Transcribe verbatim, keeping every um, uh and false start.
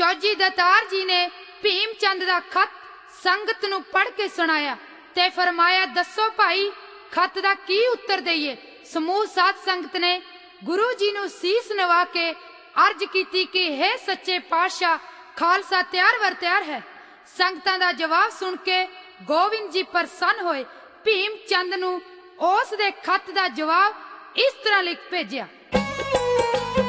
फौजी दतार जी ने भीम चंद दा खत संगत नूं पढ़ के सुनाया ते फरमाया, दसो भाई खत दा की उत्तर दईए। समूह साध संगत ने गुरु जी नूं सीस नवा के अर्ज कीती कि हे सच्चे पातशाह, खालसा तैयार वर तैयार है। संगतां दा जवाब सुन के गोविंद जी प्रसन्न होए। भीम चंद नूं उस दे खत दा जवाब इस तरह लिख भेजिया।